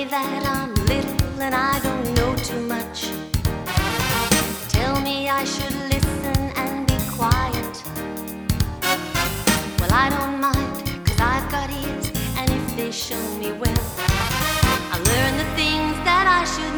that I'm little and I don't know too much. Tell me I should listen and be quiet. Well, I don't mind, 'cause I've got ears, and if they show me well, I'll learn the things that I should